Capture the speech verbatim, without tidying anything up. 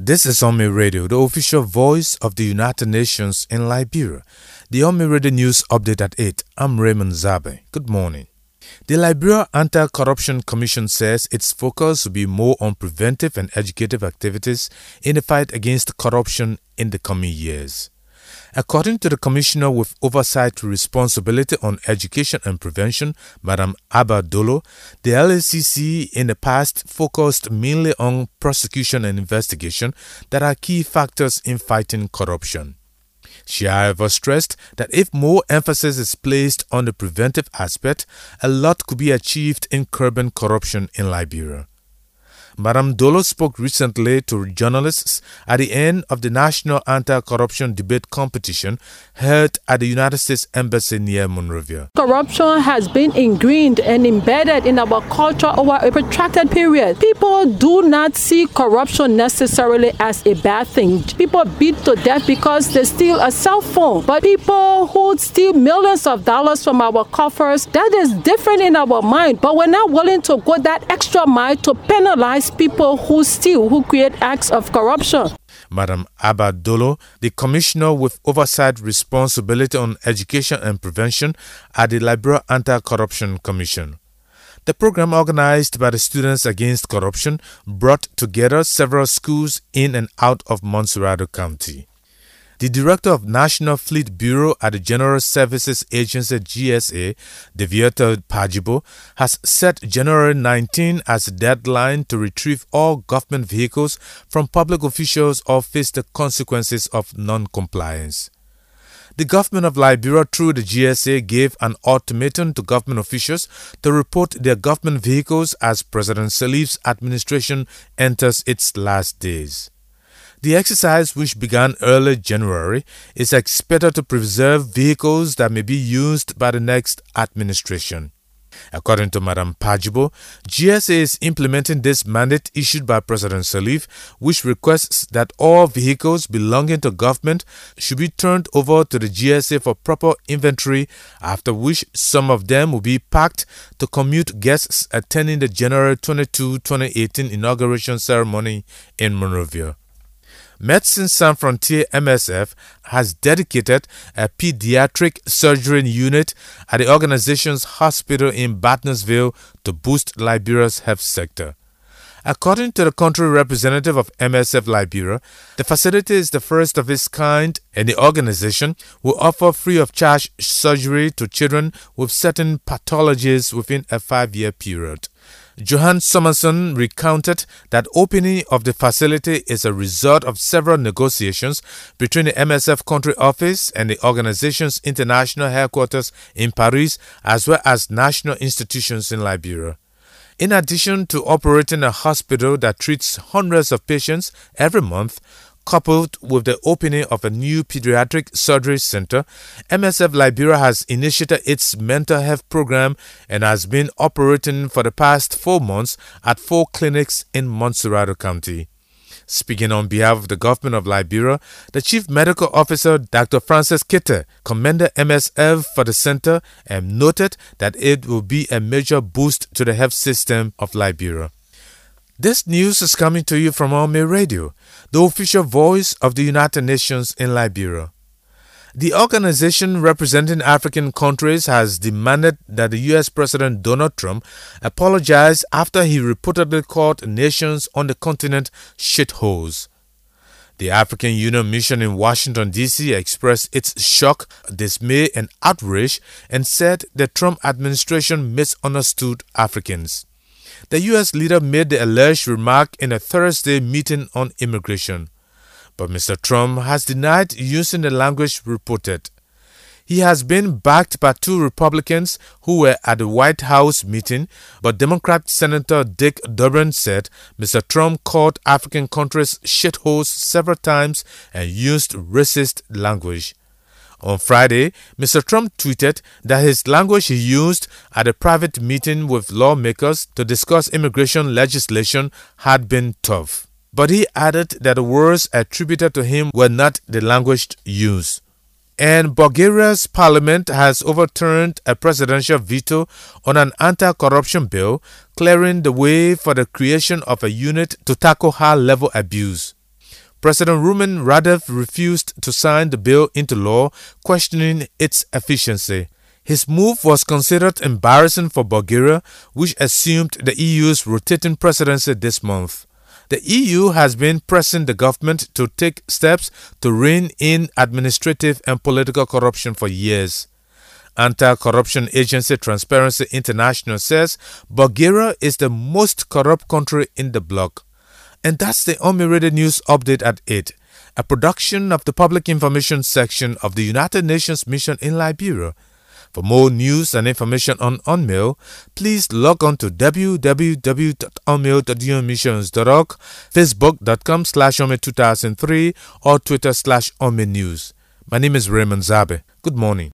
This is Omni Radio, the official voice of the United Nations in Liberia. The Omni Radio News Update at eight. I'm Raymond Zabe. Good morning. The Liberia Anti-Corruption Commission says its focus will be more on preventive and educative activities in the fight against corruption in the coming years. According to the Commissioner with Oversight Responsibility on Education and Prevention, Madam Abba Dolo, the L A C C in the past focused mainly on prosecution and investigation that are key factors in fighting corruption. She, however, stressed that if more emphasis is placed on the preventive aspect, a lot could be achieved in curbing corruption in Liberia. Madam Dolo spoke recently to journalists at the end of the National Anti-Corruption Debate Competition held at the United States Embassy near Monrovia. Corruption has been ingrained and embedded in our culture over a protracted period. People do not see corruption necessarily as a bad thing. People beat to death because they steal a cell phone. But people who steal millions of dollars from our coffers, that is different in our mind. But we're not willing to go that extra mile to penalize people who steal, who create acts of corruption. Madam Abba Dolo, the Commissioner with Oversight Responsibility on Education and Prevention at the Liberia Anti-Corruption Commission. The program, organized by the Students Against Corruption, brought together several schools in and out of Montserrado County. The Director of National Fleet Bureau at the General Services Agency G S A, Deviato Pajibo, has set January nineteenth as a deadline to retrieve all government vehicles from public officials or face the consequences of non-compliance. The government of Liberia, through the G S A, gave an ultimatum to government officials to report their government vehicles as President Salif's administration enters its last days. The exercise, which began early January, is expected to preserve vehicles that may be used by the next administration. According to Madam Pajibo, G S A is implementing this mandate issued by President Salif, which requests that all vehicles belonging to government should be turned over to the G S A for proper inventory, after which some of them will be packed to commute guests attending the January twenty-second, twenty eighteen inauguration ceremony in Monrovia. Médecins Sans Frontières M S F has dedicated a pediatric surgery unit at the organization's hospital in Bartnesville to boost Liberia's health sector. According to the country representative of M S F Liberia, the facility is the first of its kind, and the organization will offer free of charge surgery to children with certain pathologies within a five-year period. Johan Somerson recounted that opening of the facility is a result of several negotiations between the M S F country office and the organization's international headquarters in Paris, as well as national institutions in Liberia. In addition to operating a hospital that treats hundreds of patients every month, coupled with the opening of a new pediatric surgery center, M S F Liberia has initiated its mental health program and has been operating for the past four months at four clinics in Montserrado County. Speaking on behalf of the government of Liberia, the Chief Medical Officer, Doctor Francis Kitte, commended M S F for the center and noted that it will be a major boost to the health system of Liberia. This news is coming to you from Omni Radio, the official voice of the United Nations in Liberia. The organization representing African countries has demanded that the U S President Donald Trump apologize after he reportedly called nations on the continent shitholes. The African Union mission in Washington, D C expressed its shock, dismay, and outrage and said the Trump administration misunderstood Africans. The U S leader made the alleged remark in a Thursday meeting on immigration, but Mister Trump has denied using the language reported. He has been backed by two Republicans who were at the White House meeting, but Democrat Senator Dick Durbin said Mister Trump called African countries shitholes several times and used racist language. On Friday, Mister Trump tweeted that his language he used at a private meeting with lawmakers to discuss immigration legislation had been tough. But he added that the words attributed to him were not the language used. And Bulgaria's parliament has overturned a presidential veto on an anti-corruption bill, clearing the way for the creation of a unit to tackle high-level abuse. President Rumen Radev refused to sign the bill into law, questioning its efficiency. His move was considered embarrassing for Bulgaria, which assumed the E U's rotating presidency this month. The E U has been pressing the government to take steps to rein in administrative and political corruption for years. Anti-corruption agency Transparency International says Bulgaria is the most corrupt country in the bloc. And that's the ONMIL Radio News Update at eight, a production of the Public Information Section of the United Nations Mission in Liberia. For more news and information on ONMIL, please log on to w w w dot onmil dot u n missions dot org, facebook dot com slash onmil two thousand three, or Twitter slash onmil news. My name is Raymond Zabe. Good morning.